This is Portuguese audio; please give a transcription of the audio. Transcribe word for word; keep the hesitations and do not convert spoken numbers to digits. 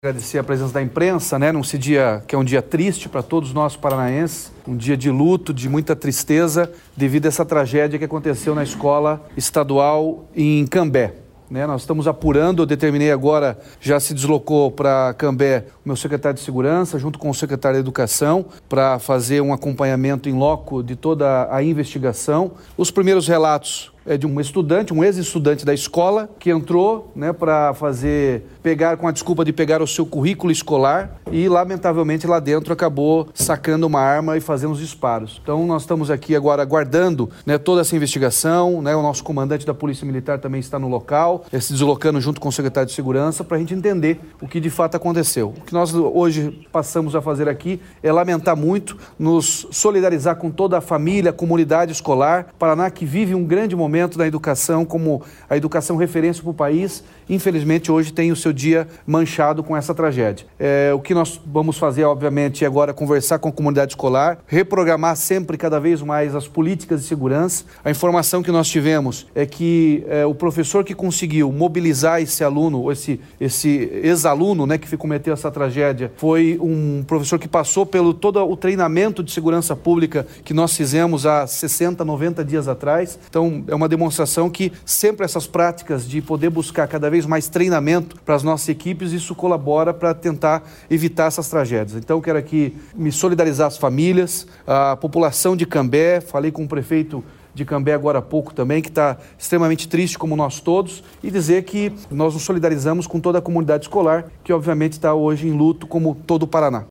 Agradecer a presença da imprensa, né, num dia que é um dia triste para todos nós paranaenses, um dia de luto, de muita tristeza, devido a essa tragédia que aconteceu na escola estadual em Cambé. Né, nós estamos apurando, eu determinei agora, já se deslocou para Cambé o meu secretário de Segurança, junto com o secretário de Educação, para fazer um acompanhamento em loco de toda a investigação. Os primeiros relatos é de um estudante, um ex-estudante da escola, que entrou, né, para fazer, pegar, com a desculpa de pegar o seu currículo escolar e, lamentavelmente, lá dentro acabou sacando uma arma e fazendo os disparos. Então, nós estamos aqui agora aguardando, né, toda essa investigação, né, o nosso comandante da Polícia Militar também está no local, se deslocando junto com o secretário de Segurança para a gente entender o que de fato aconteceu. O que nós hoje passamos a fazer aqui é lamentar muito, nos solidarizar com toda a família, a comunidade escolar, Paraná que vive um grande momento da educação, como a educação referência para o país, infelizmente hoje tem o seu dia manchado com essa tragédia. É, o que nós vamos fazer, obviamente, é agora conversar com a comunidade escolar, reprogramar sempre cada vez mais as políticas de segurança. A informação que nós tivemos é que é, o professor que conseguiu mobilizar esse aluno, esse, esse ex-aluno, né, que cometeu essa tragédia, foi um professor que passou pelo todo o treinamento de segurança pública que nós fizemos há sessenta, noventa dias atrás. Então, é uma demonstração que sempre essas práticas de poder buscar cada vez mais treinamento para as nossas equipes, isso colabora para tentar evitar essas tragédias. Então, eu quero aqui me solidarizar às famílias, a população de Cambé, falei com o prefeito de Cambé agora há pouco também, que está extremamente triste como nós todos, e dizer que nós nos solidarizamos com toda a comunidade escolar, que obviamente está hoje em luto como todo o Paraná.